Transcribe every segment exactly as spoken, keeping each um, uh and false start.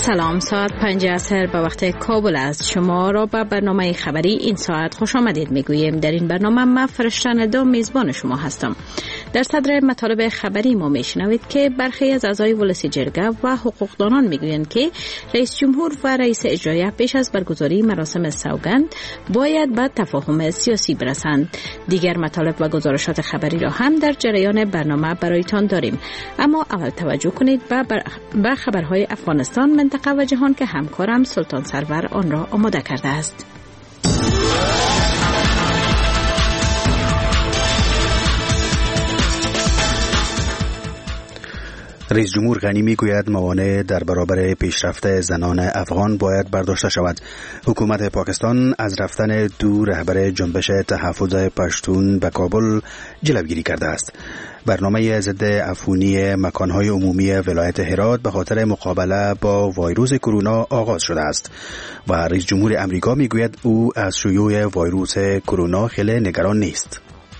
سلام، ساعت پنج عصر به وقت کابل است. شما را به برنامه خبری این ساعت خوش آمدید میگوییم. در این برنامه من فرشتن دو میزبان شما هستم. در صدر مطالب خبری ما میشنوید که برخی از اعضای ولسی جرگه و حقوقدانان میگویند که رئیس جمهور و رئیس اجرایی پیش از برگزاری مراسم سوگند باید به تفاهم سیاسی برسند. دیگر مطالب و گزارشات خبری را هم در جریان برنامه برایتان داریم، اما اول توجه کنید به بر... خبرهای افغانستان، منطقه و جهان که همکارم سلطان سرور آن را آماده کرده است. رئیس جمهور غنی میگوید موانع در برابر پیشرفت زنان افغان باید برداشته شود. حکومت پاکستان از رفتن دو رهبر جنبش تحفظ پشتون به کابل جلوگیری کرده است. برنامه ضد عفونی مکانهای عمومی ولایت هرات به خاطر مقابله با ویروس کرونا آغاز شده است و رئیس جمهور امریکا میگوید او از شیوع ویروس کرونا خیلی نگران نیست.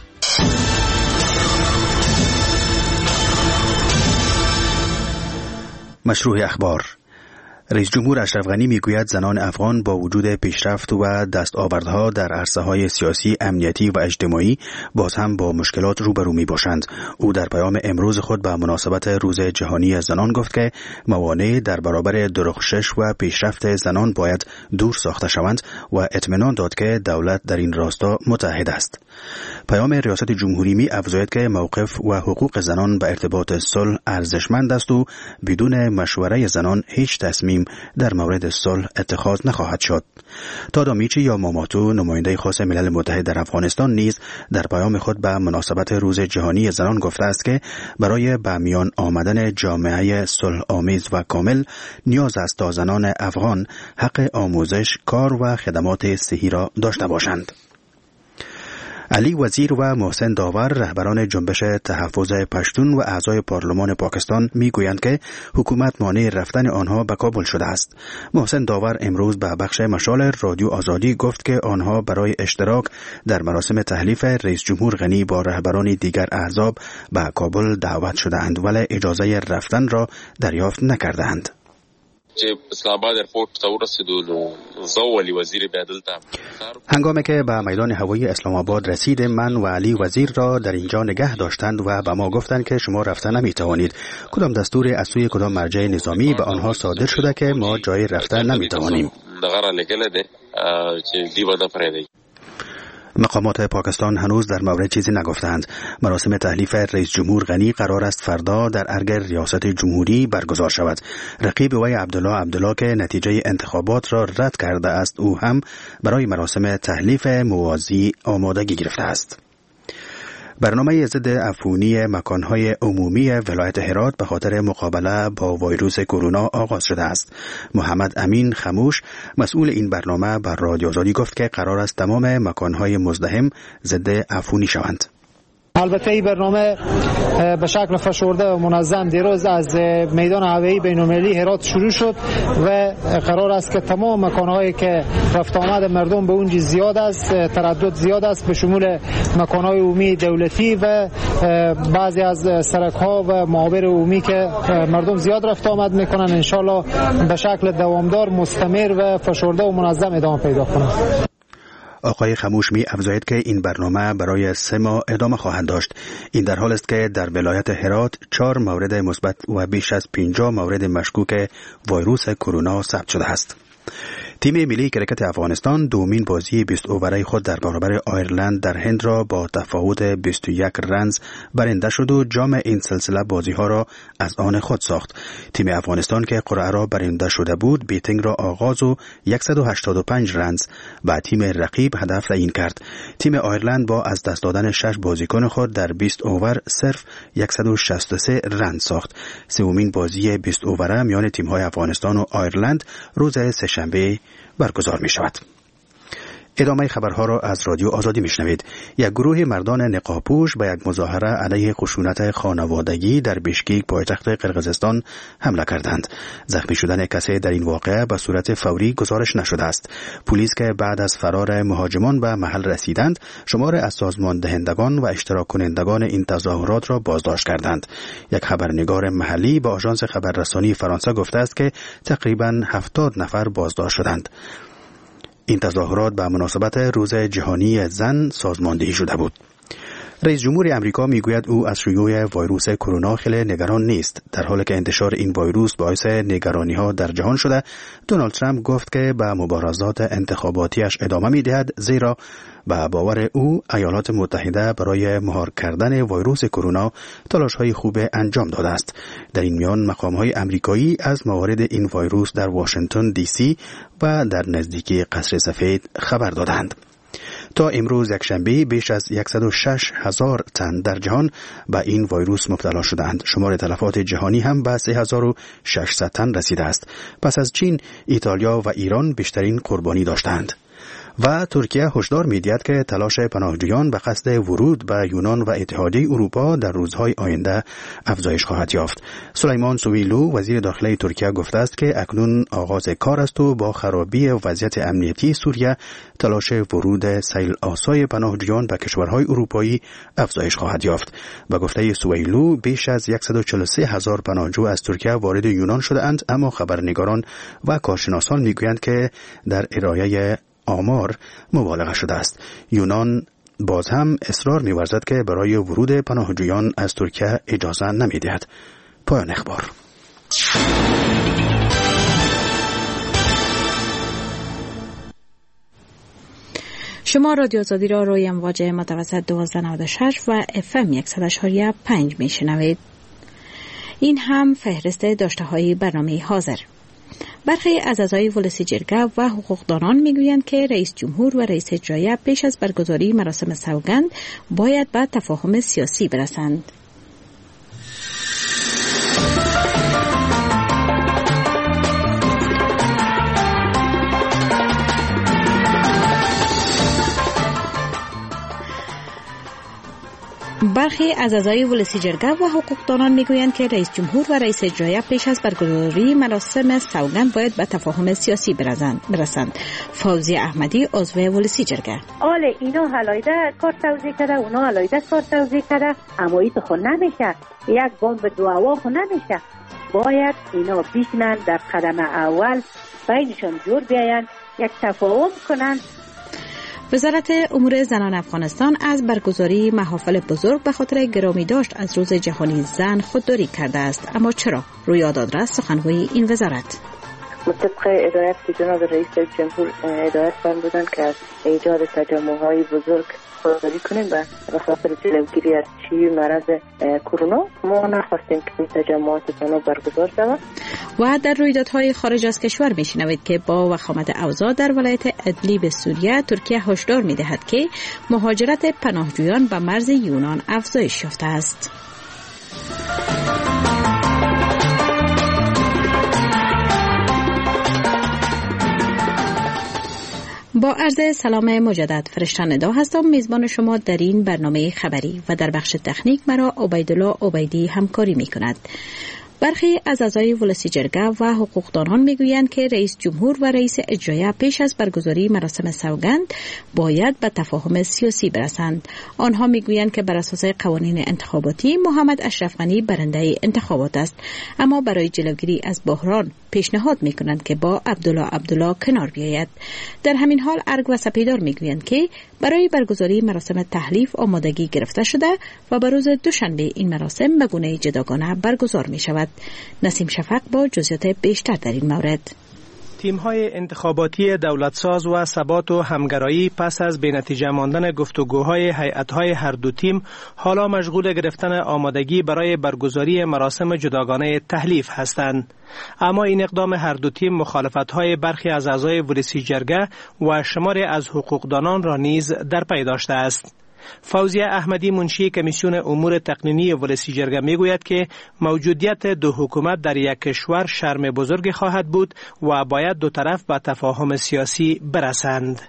مشروع اخبار. رئیس جمهور اشرف غنی میگوید زنان افغان با وجود پیشرفت و دستاوردها در عرصه‌های سیاسی، امنیتی و اجتماعی باز هم با مشکلات روبرو میباشند. او در پیام امروز خود به مناسبت روز جهانی زنان گفت که موانع در برابر درخشش و پیشرفت زنان باید دور ساخته شوند و اطمینان داد که دولت در این راستا متحد است. پیام ریاست جمهوری می افزاید که موقف و حقوق زنان به ارتباط صلح ارزشمند است و بدون مشوره زنان هیچ تصمیم در مورد صلح اتخاذ نخواهد شد. تادامیچی یا ماماتو، نماینده خاص ملل متحد در افغانستان، نیز در پیام خود به مناسبت روز جهانی زنان گفته است که برای به میان آمدن جامعه صلح آمیز و کامل نیاز است تا زنان افغان حق آموزش، کار و خدمات صحی را داشته باشند. علی وزیر و محسن داور، رهبران جنبش تحفظ پشتون و اعضای پارلمان پاکستان میگویند که حکومت مانع رفتن آنها به کابل شده است. محسن داور امروز به بخش مشال رادیو آزادی گفت که آنها برای اشتراک در مراسم تحلیف رئیس جمهور غنی با رهبران دیگر احزاب به کابل دعوت شده‌اند ولی اجازه رفتن را دریافت نکرده‌اند. هنگامی که به میدان هوایی اسلام آباد رسید، من و علی وزیر را در اینجا نگه داشتند و به ما گفتند که شما رفتن نمی توانید. کدام دستور از سوی کدام مرجع نظامی به آنها صادر شده که ما جای رفتن نمی توانیم؟ مقامات پاکستان هنوز در مورد چیزی نگفتند. مراسم تحلیف رئیس جمهور غنی قرار است فردا در ارگ ریاست جمهوری برگزار شود. رقیب وی عبدالله عبدالله که نتیجه انتخابات را رد کرده است، او هم برای مراسم تحلیف موازی آمادگی گرفته است. برنامه ضد عفونی مکانهای عمومی ولایت هرات به خاطر مقابله با ویروس کرونا آغاز شده است. محمد امین خموش، مسئول این برنامه، بر رادیو آزادی گفت که قرار است تمام مکانهای مزدحم ضد عفونی شوند. البته این برنامه به شکل فشرده و منظم دیروز از میدان هوایی بین‌المللی هرات شروع شد و قرار است که تمام مکان‌هایی که رفت آمد مردم به اونجا زیاد است، تردد زیاد است، به شمول مکان‌های عمومی دولتی و بعضی از سرک‌ها و معابر عمومی که مردم زیاد رفت آمد می‌کنن، ان شاءالله به شکل دوامدار، مستمر و فشرده و منظم ادامه پیدا کنه. آقای خموش می افزاید که این برنامه برای سه ماه ادامه خواهد داشت. این در حال است که در ولایت هرات چهار مورد مثبت و بیش از پنجاه مورد مشکوک ویروس کرونا ثبت شده است. تیم ملی کرکت افغانستان دومین بازی بیست اووره خود در برابر آیرلند در هند را با تفاوت بیست و یک رنز برنده شد و جام این سلسله بازی ها را از آن خود ساخت. تیم افغانستان که قرعه را برنده شده بود، بیتینگ را آغاز و صد و هشتاد و پنج رنز به تیم رقیب هدف تعیین کرد. تیم آیرلند با از دست دادن شش بازیکن خود در بیست اوور صرف صد و شصت و سه رنز ساخت. سومین بازی بیست اووره میان تیم های افغانستان و آیرلند روز سه‌شنبه برگزار می شود. ادامه خبرها را از رادیو آزادی میشنوید. یک گروه مردان نقابپوش به یک مظاهره علیه خشونت خانوادگی در بشکیک پایتخت قرقیزستان حمله کردند. زخمی شدن کسی در این واقعه به صورت فوری گزارش نشده است. پلیس که بعد از فرار مهاجمان به محل رسیدند، شمار از سازمان دهندگان و اشتراک کنندگان این تظاهرات را بازداشت کردند. یک خبرنگار محلی به آژانس خبررسانی فرانسه گفته است که تقریباً هفتاد نفر بازداشت شدند. این تظاهرات به مناسبت روز جهانی زن سازماندهی شده بود. رئیس جمهور امریکا میگوید او از شیوع ویروس کرونا خیلی نگران نیست. در حالی که انتشار این ویروس باعث نگرانی ها در جهان شده، دونالد ترامپ گفت که به مبارزات انتخاباتیش ادامه میدهد، زیرا به باور او ایالات متحده برای مهار کردن ویروس کرونا تلاش های خوب انجام داده است. در این میان مقام های امریکایی از موارد این ویروس در واشنگتن دی سی و در نزدیکی قصر سفید خبر دادند. تا امروز یکشنبه بیش از صد و شش هزار تن در جهان به این ویروس مبتلا شدند. شمار تلفات جهانی هم به سه هزار و ششصد تن رسیده است. پس از چین، ایتالیا و ایران بیشترین قربانی داشتند. و ترکیه هشدار می‌دهد که تلاش پناهجویان به قصد ورود به یونان و اتحادیه اروپا در روزهای آینده افزایش خواهد یافت. سلیمان سویلو وزیر داخلی ترکیه گفته است که اکنون آغاز کار است و با خرابی وضعیت امنیتی سوریه تلاش ورود سیل آسای پناهجویان به کشورهای اروپایی افزایش خواهد یافت. به گفته سویلو بیش از صد و چهل و سه هزار پناهجو از ترکیه وارد یونان شده‌اند، اما خبرنگاران و کارشناسان می‌گویند که در ارائه آمار مبالغه شده است. یونان باز هم اصرار می‌ورزد که برای ورود پناهجویان از ترکیه اجازه نمی‌دهد. پایان اخبار. شما رادیو آزادی را روی امواج متوسط دوازده نود و شش و اف ام صد و شش و پنج میشنوید. این هم فهرست داشته‌های برنامه حاضر. برخی از اعضای ولسی جرگه و حقوقدانان میگویند که رئیس جمهور و رئیس اجرایی پیش از برگزاری مراسم سوگند باید به تفاهم سیاسی برسند. برخی از اعضای ولسی جرگه و حقوقدانان میگویند که رئیس جمهور و رئیس اجرایی پیش از برگزاری مراسم سوگند باید به تفاهم سیاسی برسند. فوزیه احمدی عضو ولسی جرگه: آله اینا علایده کار توزیع کرده، اونا علایده کار توزیع کرده، اما این خود نمیشه، یک بام به دو هوا خود نمیشه. باید اینا بیشنن در قدم اول بینشان جور بیاین، یک تفاهم کنن. وزارت امور زنان افغانستان از برگزاری محافل بزرگ به خاطر گرامی داشت از روز جهانی زن خودداری کرده است. اما چرا؟ رویا دادرس سخنگوی این وزارت: مطابق هدایت که جناب رئیس جمهور هدایت فرمودند که از ایجاد تجمع‌های بزرگ خودداری کنیم و به خاطر جلوگیری از شیوع مرض کرونا ما نخواستیم که این تجمعات زنان برگزار شود. و در رویدادهای خارج از کشور میشنوید که با وخامت اوضاع در ولایت ادلیب سوریه، ترکیه هشدار میدهد که مهاجرت پناهجویان به مرز یونان افزایش یافته است. با عرض سلام مجدد، فرشته ندا هستم، میزبان شما در این برنامه خبری و در بخش تکنیک مرا عبیدالله عبیدی همکاری می کند. برخی از اعضای ولسی جرگه و حقوقدانان میگویند که رئیس جمهور و رئیس اجرایی پیش از برگزاری مراسم سوگند باید به تفاهم سیاسی برسند. آنها میگویند که بر اساس قوانین انتخاباتی محمد اشرف غنی برنده انتخابات است، اما برای جلوگیری از بحران پیشنهاد میکنند که با عبدالله عبدالله کنار بیاید. در همین حال ارگ و سپیدار میگویند که برای برگزاری مراسم تحلیف آمادگی گرفته شده و به روز دوشنبه این مراسم به گونه جداگانه برگزار می شود. نسیم شفق با جزئیات بیشتر در این مورد. تیم‌های انتخاباتی دولتساز و ثبات و همگرایی پس از بی‌نتیجه ماندن گفتگوهای هیئت‌های هر دو تیم حالا مشغول گرفتن آمادگی برای برگزاری مراسم جداگانه تحلیف هستند. اما این اقدام هر دو تیم مخالفت‌های برخی از اعضای ولسی جرگه و شماری از حقوقدانان را نیز در پی داشته است. فوزیه احمدی منشی کمیسیون امور تقنینی ولسی جرگه میگوید که موجودیت دو حکومت در یک کشور شرم بزرگی خواهد بود و باید دو طرف به تفاهم سیاسی برسند.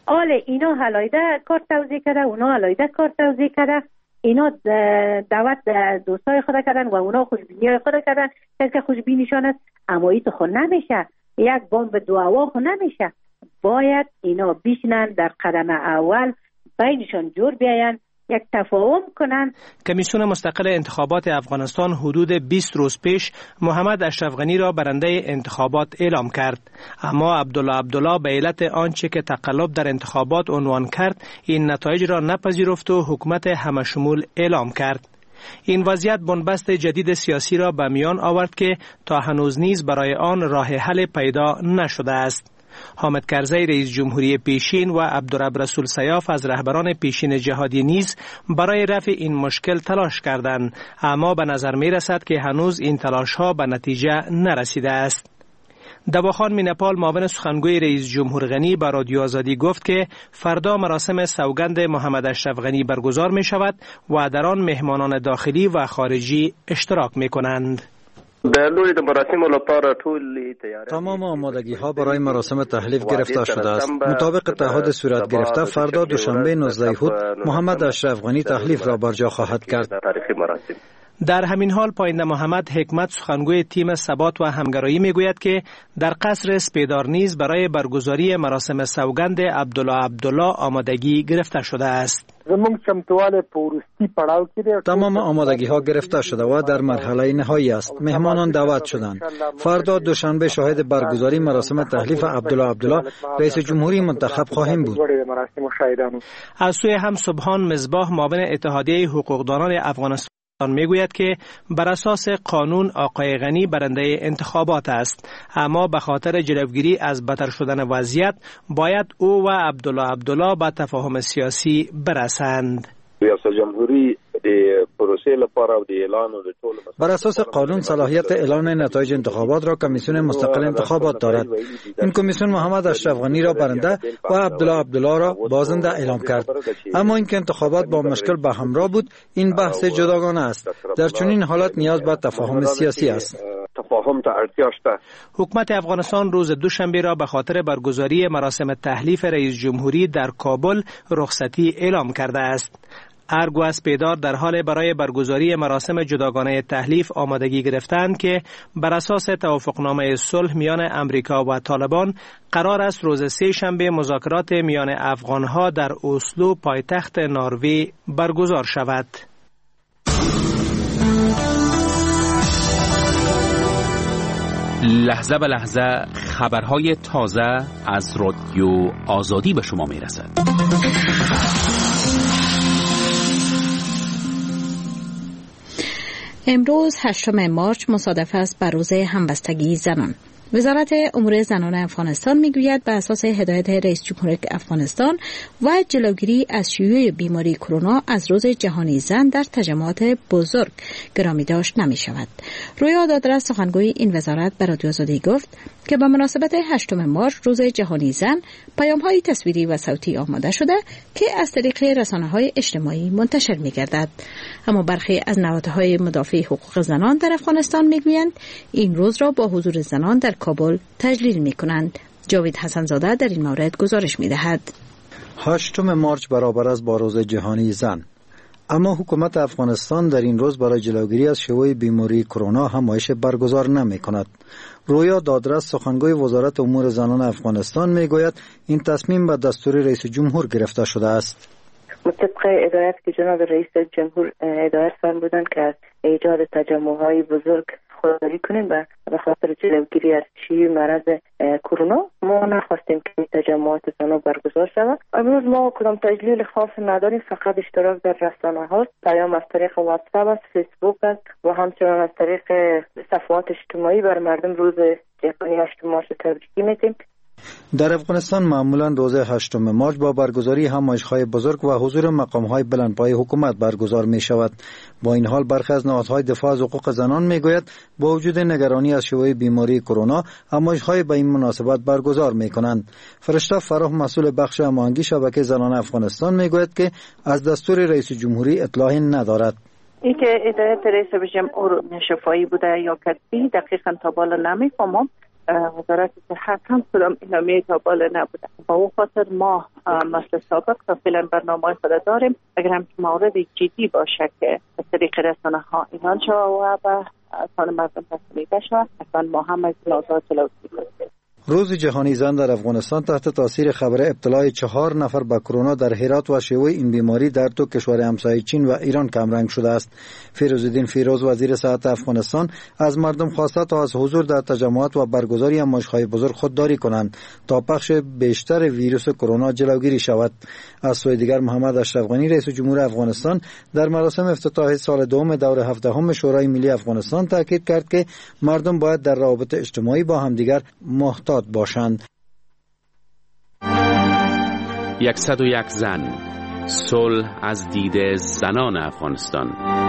حال اینا علایده کار توزیع کرده، اونا علایده کار توزیع کرده، اینا دعوت دوستای خود کردن و اونا خوشبینی خود کردن. کسی که خوشبینیشان است اما ای تو خود نمیشه، یک بمب دو هوا خود نمیشه. باید اینا بیشنن در قدم اول بینشان جور بیاین، یک تفاهم کنن. کمیسیون مستقل انتخابات افغانستان حدود بیست روز پیش محمد اشرف غنی را برنده انتخابات اعلام کرد، اما عبدالله عبدالله به علت آنچه که تقلب در انتخابات عنوان کرد این نتایج را نپذیرفت و حکومت همشمول اعلام کرد. این وضعیت بنبست جدید سیاسی را به میان آورد که تا هنوز نیز برای آن راه حل پیدا نشده است. حامد کرزی رئیس جمهوری پیشین و عبدالرب رسول سیاف از رهبران پیشین جهادی نیز برای رفع این مشکل تلاش کردند، اما به نظر می رسد که هنوز این تلاش ها به نتیجه نرسیده است. دواخان مینپال معاون سخنگوی رئیس جمهور غنی به رادیو آزادی گفت که فردا مراسم سوگند محمد اشرف غنی برگزار می شود و در آن مهمانان داخلی و خارجی اشتراک می کنند. تمام آمادگی ها برای مراسم تحلیف گرفته شده است. مطابق تعهد صورت گرفته فردا دوشنبه نوزدهم اود محمد اشرف غنی تحلیف را برجا خواهد کرد. در همین حال پاینده محمد حکمت سخنگوی تیم ثبات و همگرایی میگوید که در قصر سپیدار نیز برای برگزاری مراسم سوگند عبدالله عبدالله آمادگی گرفته شده است. تمام آمادگی ها گرفته شده و در مرحله نهایی است. مهمانان دعوت شدند. فردا دوشنبه شاهد برگزاری مراسم تحلیف عبدالله عبدالله رئیس جمهوری منتخب خواهیم بود. از سوی هم سبحان مصباح معاون اتحادیه حقوقدانان افغانستان میگوید که بر اساس قانون آقای غنی برنده انتخابات است، اما به خاطر جلوگیری از بدتر شدن وضعیت باید او و عبدالله عبدالله به تفاهم سیاسی برسند. ریاست جمهوری بر اساس قانون صلاحیت اعلان نتایج انتخابات را کمیسیون مستقل انتخابات دارد. این کمیسیون محمد اشرف غنی را برنده و عبدالله عبدالله را بازنده اعلام کرد. اما اینکه انتخابات با مشکل به همراه بود این بحث جداگانه است. در چنین حالت نیاز به تفاهم سیاسی است. حکومت افغانستان روز دوشنبه را به خاطر برگزاری مراسم تحلیف رئیس جمهوری در کابل رخصتی اعلام کرده است. ارگ و اسپیدار در حال برای برگزاری مراسم جداگانه تحلیف آمادگی گرفتند که بر اساس توافقنامه صلح میان امریکا و طالبان قرار است روز سه شنبه مذاکرات میان افغانها در اسلو پایتخت نروژ برگزار شود. لحظه به لحظه خبرهای تازه از رادیو آزادی به شما میرسد. امروز هشتم مارچ مصادف است بر روز همبستگی زنان. وزارت امور زنان افغانستان میگوید به اساس هدایت رئیس جمهور افغانستان و جلوگیری از شیوع بیماری کرونا از روز جهانی زن در تجمعات بزرگ گرامی داشت نمی شود. رویا دادرس سخنگوی این وزارت به رادیو آزادی گفت که به مناسبت هشتم مارچ روز جهانی زن پیام‌های تصویری و صوتی آماده شده که از طریق رسانه‌های اجتماعی منتشر می‌گردد. اما برخی از نهادهای مدافع حقوق زنان در افغانستان می‌گویند این روز را با حضور زنان در کابل تجلیل می‌کنند. جاوید حسن‌زاده در این مورد گزارش می‌دهد. هشتم مارچ برابر است با روز جهانی زن. اما حکومت افغانستان در این روز برای جلوگیری از شیوع بیماری کرونا همایش برگزار نمی‌کند. رویا دادرس سخنگوی وزارت امور زنان افغانستان میگوید این تصمیم به دستور رئیس جمهور گرفته شده است. طبق هدایت که جناب رئیس جمهور هدایت فرمودند که از ایجاد تجمع‌های بزرگ خودداری کنیم و به خاطر جلوگیری از شیوع مرض کرونا ما نخواستیم که تجمعات زنان برگزار شود. امروز ما کدام تجلیل خاص نداریم، فقط اشتراک در رسانه ها، پیام از طریق واتساپ است، فیسبوک است و همچنان از طریق صفحات اجتماعی بر مردم روز جهانی هشتم مارچ تبریک میگیم. در افغانستان معمولا روز هشتم مارچ با برگزاری همایش‌های بزرگ و حضور مقام‌های بلندپایه حکومت برگزار می‌شود. با این حال برخی از نهادهای دفاع از حقوق زنان می‌گوید با وجود نگرانی از شیوع بیماری کرونا همایش‌های به این مناسبت برگزار می‌کنند. فرشته فرح مسئول بخش هماهنگی شبکه زنان افغانستان می‌گوید که از دستور رئیس جمهوری اطلاعی ندارد. این که هدایت رئیس جمهور شفاهی بوده یا کتبی دقیقاً تا بالا نمی‌فهمم، وزارت صحت هم کدام اعلامیه تا بالا نبوده. با اون خاطر ما مثل سابق تا فعلا برنامه خود داریم. اگر هم مورد جدی باشه که از طریق رسانه ها اینان شد و به اصلا مردم تسلیده شد، اصلا ما هم از لازم جلوگیری کنیم. روز جهانی زن در افغانستان تحت تاثیر خبر ابتلای چهار نفر به کرونا در هرات و شیوع این بیماری در دو کشور همسایه چین و ایران کمرنگ شده است. فیروزالدین فیروز وزیر صحت افغانستان از مردم خواسته تا از حضور در تجمعات و برگزاری همایش‌های بزرگ خودداری کنند تا پخش بیشتر ویروس کرونا جلوگیری شود. از سوی دیگر محمد اشرف غنی رئیس جمهور افغانستان در مراسم افتتاح سال دوم دور هفدهم شورای ملی افغانستان تاکید کرد که مردم باید در روابط اجتماعی با همدیگر محتاط باشند. یکصد و یک زن، صلح از دید زنان افغانستان.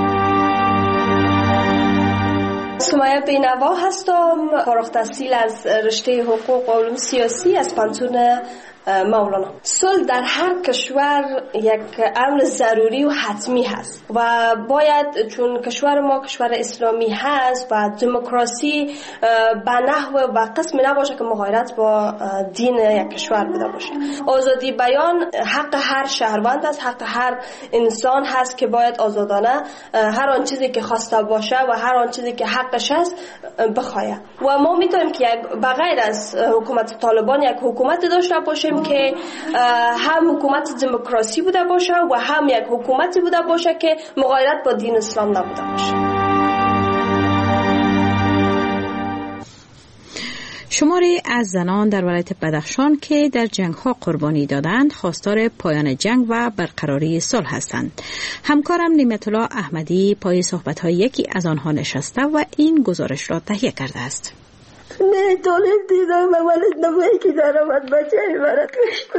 سمیه بینوا هستم، فارغ التحصیل از رشته حقوق و علوم سیاسی از پانتون مولانا. صلح در هر کشور یک امر ضروری و حتمی هست و باید، چون کشور ما کشور اسلامی هست و دموکراسی به نحو و قسم نباشه که مغایرت با دین یک کشور بوده باشه. آزادی بیان حق هر شهروند است، حق هر انسان هست که باید آزادانه هر آن چیزی که خواسته باشه و هر آن چیزی که حقش است بخواهد. و ما میتونیم که بغیر از حکومت طالبان یک حکومت داشته باشیم که هم حکومت دموکراسی بوده باشه و هم یک حکومتی بوده باشه که مغایرت با دین اسلام نبوده باشه. شماری از زنان در ولایت بدخشان که در جنگ ها قربانی دادند خواستار پایان جنگ و برقراری صلح هستند. همکارم نعمت الله احمدی پای صحبت های یکی از آنها نشسته و این گزارش را تهیه کرده است. نه طالب دیدم و ولد نمایی که دارم از بچه عبارت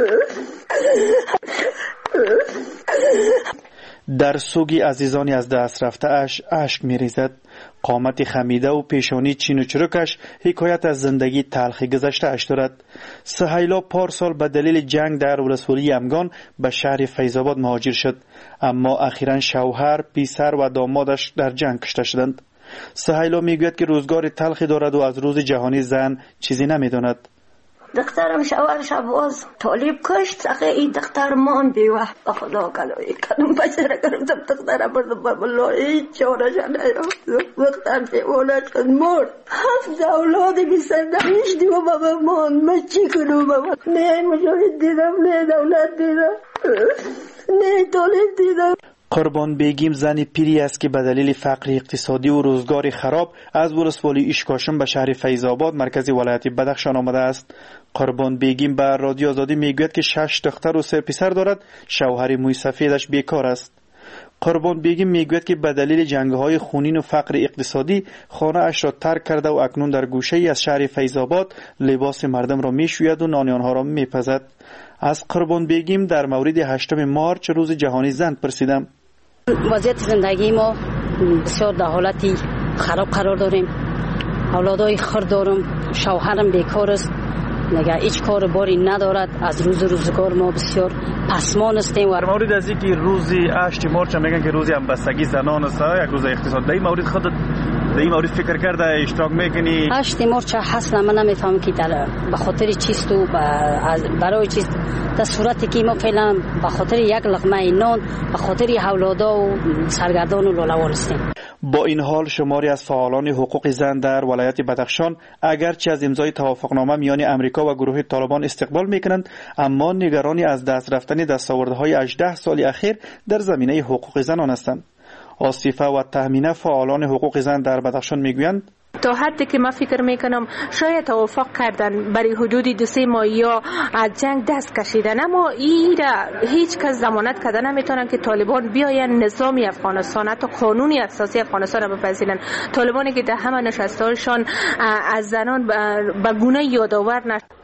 در سوگی عزیزانی از دست رفته اش اشک می ریزد. قامت خمیده و پیشانی چین و چروکش حکایت از زندگی تلخی گذشته اش دارد. سهیلا پارسال به دلیل جنگ در ولسوالی امگان به شهر فیض‌آباد مهاجر شد، اما اخیراً شوهر، پسر و دامادش در جنگ کشته شدند. سهیلا میگوید که روزگار تلخی دارد و از روز جهانی زن چیزی نمیداند. دخترم شوهرش باز طالب کشت، سقه این دختر مان بیوه به خدا کلایی کنم بچه گرفتم دخترم بردم به بلا هیچ چاره شده وقتم دیوانش کن مرد. هفت اولادی بی سردمیش دیو بابا مان من چی کنم بابا؟ نه مجاهد دیدم، نه دولت دیدم، نه طالب دیدم. قربان بیگیم زن پیری است که به دلیل فقر اقتصادی و روزگار خراب از ولسوالی اشکاشم به شهر فیض‌آباد مرکز ولایت بدخشان آمده است. قربان بیگیم به رادیو آزادی میگوید که شش دختر و سه پسر دارد، شوهر موی سفیدش بیکار است. قربان بیگیم میگوید که به دلیل جنگ‌های خونین و فقر اقتصادی خانه اش را ترک کرده و اکنون در گوشه‌ای از شهر فیض‌آباد لباس مردم را میشوید و نان آنها را میپزد. از قربان بیگیم در مورد هشتم مارچ روز جهانی زن پرسیدم. وضعیت زندگی ما بسیار در حالتی خراب قرار داریم. اولادای خرد دارم، شوهرم بیکار است، نگه هیچ کار باری ندارد. از روز روزگار ما بسیار پسمان هستیم. در مورد از اینکه روز هشتم مارچ میگن که روز همبستگی زنان است، یک روز اقتصاد، در این مورد خودت در این مورد فکر کرده اشتراک میکنی؟ هشتم مارچ اصلا من نمیفهمم که در به خاطر چیست و برای چیست. در صورتی که ما فعلا به خاطر یک لقمه نان به خاطر اولادا و سرگردان و لاله‌وار هستیم. با این حال شماری از فعالان حقوق زن در ولایت بدخشان اگرچه از امضای توافقنامه میان امریکا و گروه طالبان استقبال میکنند، اما نگرانی از دست رفتن دستاوردهای هجده سال اخیر در زمینه حقوق زنان هستند. آصفه و تهمینه فعالان حقوق زن در بدخشان میگویند تا حدی که من فکر میکنم شاید توافق کردن برای حدود دو سه ماه یا از جنگ دست کشیدن، اما این هیچ کس ضمانت کرده نمیتونن که طالبان بیاین نظامی افغانستان، حتی قانونی اساسی افغانستان را بپذیرن. طالبانی که در همه نشستهاشان از زنان به گونه یادآور نشد.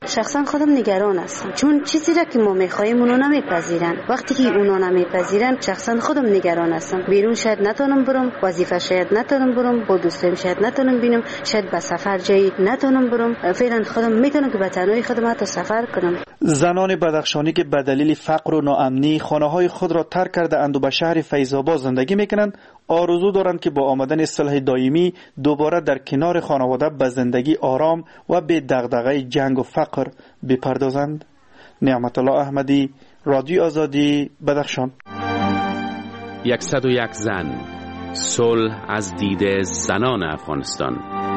شخصا خودم نگران هستم، چون چیزی را که ما میخوایم اونا نمیپذیرن. وقتی که اونا نمیپذیرن شخصا خودم نگران هستم. بیرون شاید نتونم برم، وظیفه شاید نتونم برم، با دوستم شاید نتونم بینم، شاید به سفر جایی نتونم برم. فعلا خودم میتونم که به تنهایی خودم حتی سفر کنم. زنان بدخشانی که به دلیل فقر و ناامنی خانه‌های خود را ترک کرده اند و به شهر فیض‌آباد زندگی میکنند، آرزو دارند که با آمدن صلح دائمی دوباره در کنار خانواده به زندگی آرام و بی دغدغه جنگ و فقر بپردازند. نعمت الله احمدی، رادیو آزادی، بدخشان. یکصد و یک زن، صلح از دید زنان افغانستان.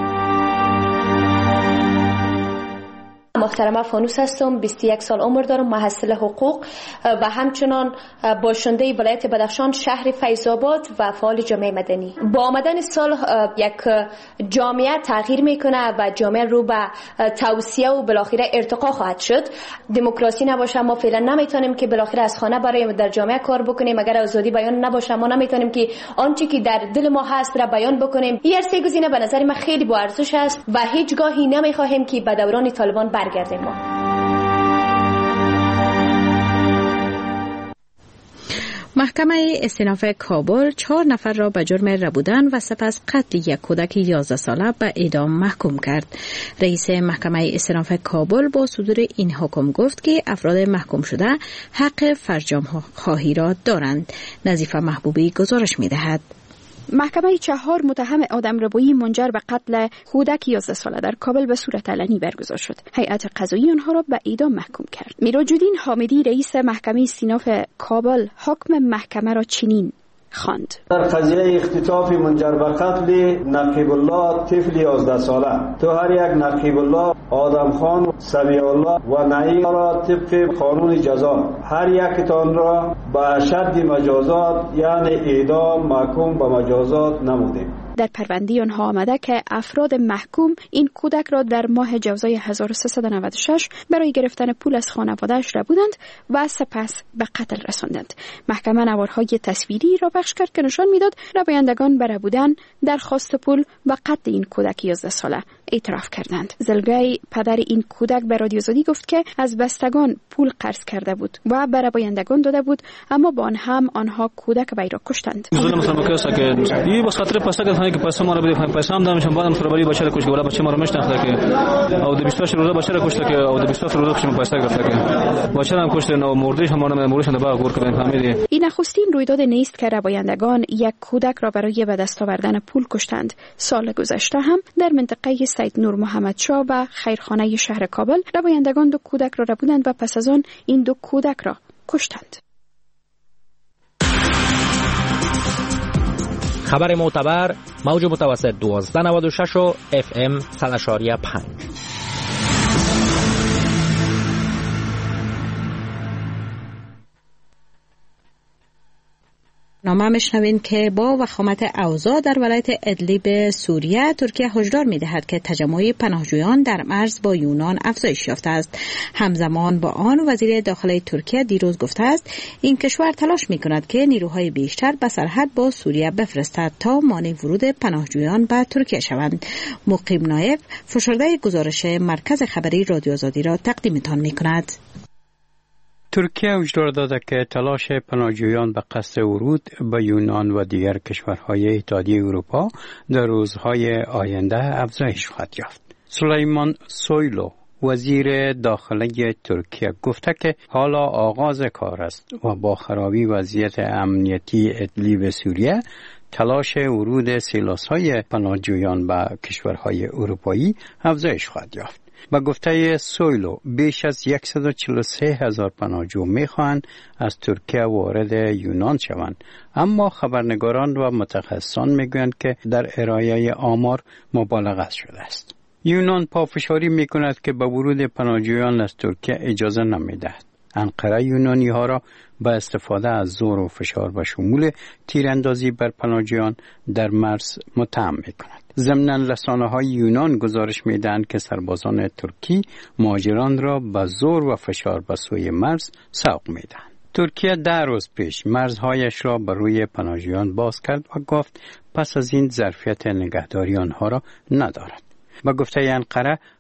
محترمه فانوس هستم، بیست و یک سال عمر دارم، محصل حقوق و همچنان باشنده ولایت بدخشان شهر فیض‌آباد و فعال جامعه مدنی. با آمدن صلح یک جامعه تغییر میکنه و جامعه رو به توسعه و بالاخره ارتقا خواهد شد. دموکراسی نباشه ما فعلا نمیتونیم که بالاخره از خانه برای در جامعه کار بکنیم. اگر آزادی بیان نباشه ما نمیتونیم که آنچه که در دل ما هست را بیان بکنیم. این سه گزینه به نظر من خیلی با ارزش است و هیچگاهی نمیخواهیم که به دوران طالبان برگردیم. محکمه استئناف کابل چهار نفر را به جرم ربودن و سپس قتل یک کودک یازده ساله به اعدام محکوم کرد. رئیس محکمه استئناف کابل با صدور این حکم گفت که افراد محکوم شده حق فرجام خواهی را دارند. نظیفه محبوبی گزارش می‌دهد. محکمه چهار متهم آدمربایی منجر به قتل کودک یازده ساله در کابل به صورت علنی برگزار شد. هیئت قضایی آنها را به اعدام محکوم کرد. میراج‌الدین حامدی رئیس محکمه استئناف کابل حکم محکمه را چنین خواند: در قضیه اختطاف منجر به قتل نقیب الله طفل یازده ساله، تو هر یک نقیب الله، آدم خان، سمیع الله و نعیم را طبق قانون جزا هر یکتان را به شد مجازات یعنی اعدام محکوم به مجازات نمودیم. در پرونده آنها آمده که افراد محکوم این کودک را در ماه جوزای هزار و سیصد و نود و شش برای گرفتن پول از خانواده‌اش ربودند و سپس به قتل رساندند. محکمه نوارهای تصویری را پخش کرد که نشان میداد ربایندگان به ربودن، درخواست پول و قتل این کودک یازده ساله اعتراف کردند. زلگای پدر این کودک به رادیو آزادی گفت که از بستگان پول قرض کرده بود و به ربایندگان داده بود، اما با آن هم آنها کودک وی را کشتند. که پیسه ما رو بدید، پیسه هم دادم، بعدم خبری بچه رو کشت، ولی بچه ما رو میشناخته که او بیست و هشت روزه بچه رو کشته که او بیست و هفت روزه کشم پیسه گرفته که بچه هم کشته و مردش هم ما مردش در باغ گور کردن. فهمیدی؟ این نخستین رویداد نیست که ربایندگان یک کودک را برای به دست آوردن پول کشتند. سال گذشته هم در منطقه سید نور محمد شاه و خیرخانه شهر کابل ربایندگان دو کودک را ربودند و پس از آن این دو کودک را کشتند. خبر معتبر موج متوسط دوازده نود و شش و اف ام صد و پنج. نامه میشنوین که با وخامت اوضاع در ولایت ادلیب سوریه ترکیه هشدار میدهد که تجمع پناهجویان در مرز با یونان افزایش یافته است. همزمان با آن وزیر داخلی ترکیه دیروز گفته است این کشور تلاش میکند که نیروهای بیشتر به سرحد با سوریه بفرستد تا مانع ورود پناهجویان به ترکیه شوند. مقیم نایب فشرده گزارش مرکز خبری رادیو آزادی را تقدیمتان میکند. ترکیه هشدار داده که تلاش پناهجویان به قصد ورود به یونان و دیگر کشورهای اتحادیه اروپا در روزهای آینده افزایش خواهد یافت. سلیمان سویلو وزیر داخلی ترکیه گفته که حالا آغاز کار است و با خرابی وضعیت امنیتی ادلیب سوریه تلاش ورود سیلاس‌های پناهجویان به کشورهای اروپایی افزایش خواهد یافت. با گفته سویلو بیش از صد و چهل و سه هزار پناهجو میخواهند از ترکیه وارد یونان شوند، اما خبرنگاران و متخصصان میگویند که در ارائه آمار مبالغه شده است. یونان پافشاری میکند که به ورود پناهجویان از ترکیه اجازه نمیدهد. انقره یونانی ها را با استفاده از زور و فشار و شمول تیراندازی بر پناهجویان در مرز متهم میکند. ضمناً رسانه‌های یونان گزارش میدهند که سربازان ترکی مهاجران را با زور و فشار به سوی مرز سوق میدهند. ترکیه ده روز پیش مرزهایش را بر روی پناهجویان باز کرد و گفت پس از این ظرفیت نگهداری آنها را ندارد. با گفته انقره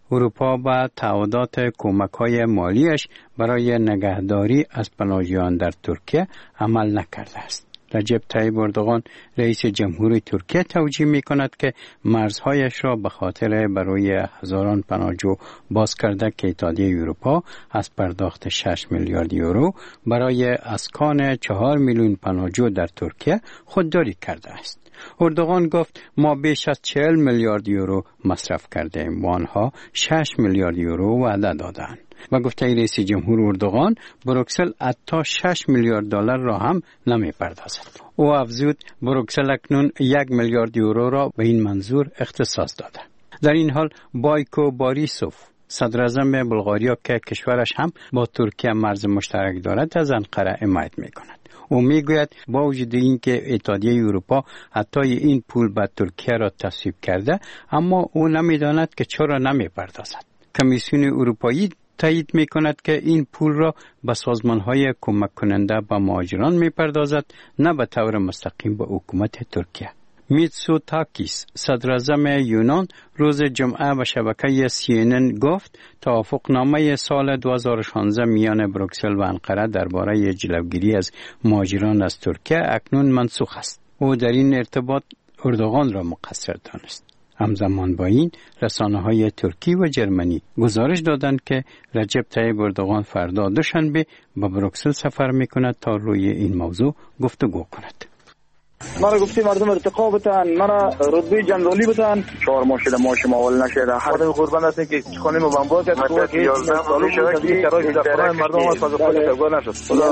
اروپا به تعهدات کمک‌های مالیش برای نگهداری از پناهجویان در ترکیه عمل نکرده است. رجب طیب اردوغان رئیس جمهوری ترکیه توجیه می کند که مرزهایش را به خاطر برای هزاران پناهجو باز کرده که اتحادیه اروپا از پرداخت شش میلیارد یورو برای اسکان چهار میلیون پناهجو در ترکیه خودداری کرده است. اردوغان گفت ما بیش از چهل میلیارد یورو مصرف کرده ایم و آنها شش میلیارد یورو وعده دادند. و گفته رئیس جمهور اردوغان بروکسل حتی شش میلیارد دلار را هم نمی پردازد. او افزود بروکسل اکنون یک میلیارد یورو را به این منظور اختصاص داده. در این حال بایکو باریسوف صدر اعظم بلغاریا که کشورش هم با ترکیه مرز مشترک دارد از انقره حمایت می کند. او می گوید با وجود اینکه اتحادیه اروپا حتی این پول به ترکیه را تصویب کرده، اما او نمی داند که چرا نمی پردازد. کمیسیون اروپایی تایید می کند که این پول را به سازمان‌های کمک کننده به مهاجران می پردازد، نه به طور مستقیم به حکومت ترکیه. میتسوتاکیس صدر اعظم یونان روز جمعه به شبکه سی ان ان گفت توافق نامه سال دو هزار و شانزده میان بروکسل و انقره درباره جلوگیری از مهاجران از ترکیه اکنون منسوخ است. او در این ارتباط اردوغان را مقصر دانست. همزمان با این رسانه‌های ترکی و جرمنی گزارش دادند که رجب طیب اردوغان فردا دوشنبه به بروکسل سفر می‌کند تا روی این موضوع گفتگو کند. مرا گفتی مردم ارتقا بتن، مرا رتبه جنرالی بتن، چهار ماه شده ما شما اول نشده. هر دم قربان هستیم که خانم بمبار کرد تو که یازده سال شده که کرای در مردم از فاز خود تگو نشد. خدا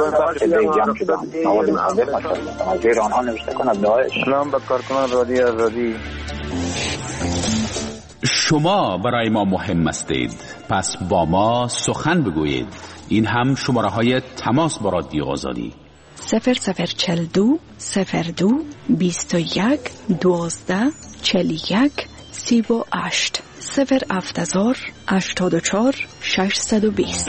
ایران ها نوشته کند داعش. سلام به کارکنان رادیو آزادی. شما برای ما مهم هستید، پس با ما سخن بگویید. این هم شماره های تماس با رادیو آزادی صفر صفر چل دو صفر دو بیست و یک دوازده چل یک سی و هشت صفر هفتزار هشتاد و چهار ششصد و بیست.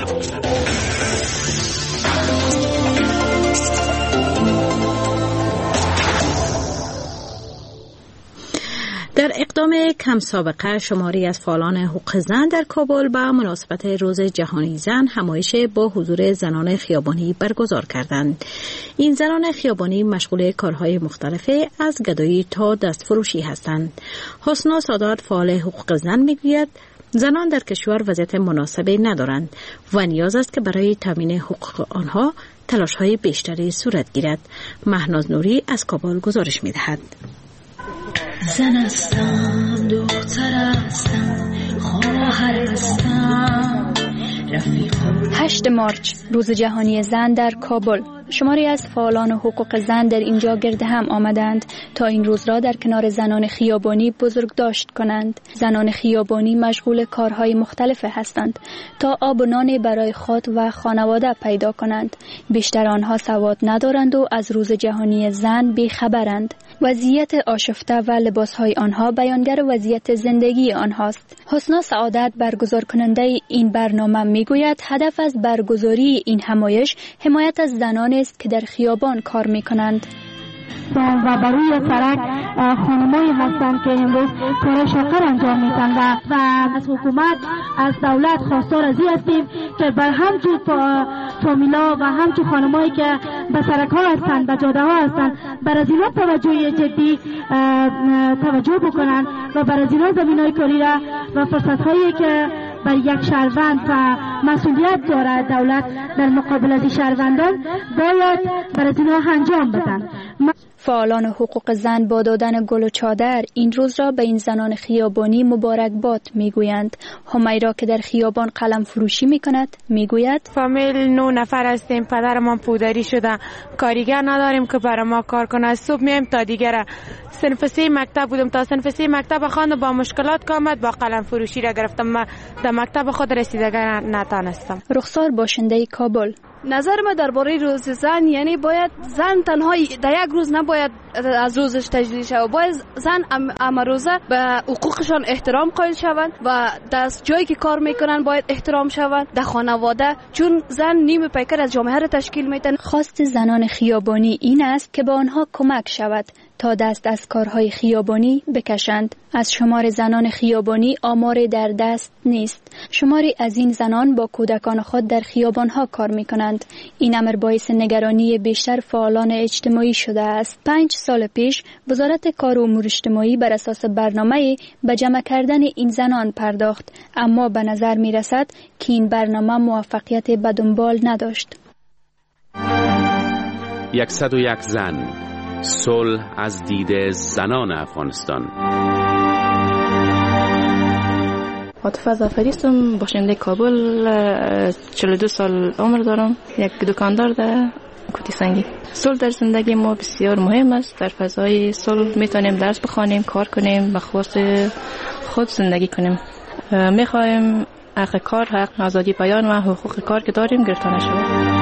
در اقدام کم سابقه شماری از فعالان حقوق زن در کابل به مناسبت روز جهانی زن همایش با حضور زنان خیابانی برگزار کردند. این زنان خیابانی مشغول کارهای مختلفه از گدایی تا دستفروشی هستند. حسنا سادات فعال حقوق زن میگوید زنان در کشور وضعیت مناسبی ندارند و نیاز است که برای تامین حقوق آنها تلاش‌های بیشتری صورت گیرد. مهناز نوری از کابل گزارش می‌دهد. زن هستم، دختر هستم، خواهر هستم، رفیقم. هشت مارچ روز جهانی زن در کابل. شماری از فعالان حقوق زن در اینجا گرد هم آمدند تا این روز را در کنار زنان خیابانی بزرگداشت کنند. زنان خیابانی مشغول کارهای مختلف هستند تا آب و نان برای خود و خانواده پیدا کنند. بیشتر آنها سواد ندارند و از روز جهانی زن بیخبرند. وضعیت آشفته و لباسهای آنها بیانگر وضعیت زندگی آنهاست. حسنا سعادت برگزار کننده این برنامه میگوید هدف از برگزاری این همایش حمایت از زنان است که در خیابان کار میکنند. و برای سرک خانمایی هستند که امروز کار شاقر انجام میدن و, و از حکومت از دولت خواستار از این هستیم که بر همچون فامیلا و همچون خانمایی که به سرک ها هستند به جاده ها هستند بر از اینا توجه جدی توجه بکنن و بر از اینا زمین های کاری را و فرصت هایی که بر یک شهروند و مسئولیت دارد دولت در مقابل از شهروندان باید بر از اینا انجام بدن. فعالان حقوق زن با دادن گل و چادر این روز را به این زنان خیابانی مبارکباد میگویند. همیرا که در خیابان قلم فروشی میکند میگوید فامیل نه نفر هستیم، پدرمان پودری شده، کارگر نداریم که برای ما کار کنه. از صبح میایم تا دیگر صنف سه مکتب بودم، تا صنف سه مکتب خواندم با مشکلات که آمد با قلم فروشی را گرفتم. من در مکتب خود رسیدگی نتانستم. رخسار باشنده کابل. نظر ما درباره روز زن یعنی باید زن تنها در یک روز نباید از روزش تجلیل شود، باید زن اما روزه به حقوقشان احترام قائل شوند و در جایی که کار میکنن باید احترام شوند، در خانواده، چون زن نیم پیکر از جامعه را تشکیل میدن. خواست زنان خیابانی این است که به آنها کمک شود تا دست از کارهای خیابانی بکشند. از شمار زنان خیابانی آمار در دست نیست. شماری از این زنان با کودکان خود در خیابانها کار می کنند. این امر باعث نگرانی بیشتر فعالان اجتماعی شده است. پنج سال پیش وزارت کار و امور اجتماعی بر اساس برنامه به جمع کردن این زنان پرداخت، اما به نظر می رسد که این برنامه موفقیت به دنبال نداشت. یکصد و یک زن، صلح از دید زنان افغانستان. عاطفه ظفری هستم، باشنده کابل، چهل و دو سال عمر دارم. یک دکاندار در کوتی سنگی. صلح در زندگی ما بسیار مهم است. در فضای صلح میتونیم درس بخوانیم، کار کنیم، به خواست خود زندگی کنیم. میخوایم حق کار، حق آزادی بیان و حقوق کار که داریم گرفته نشود.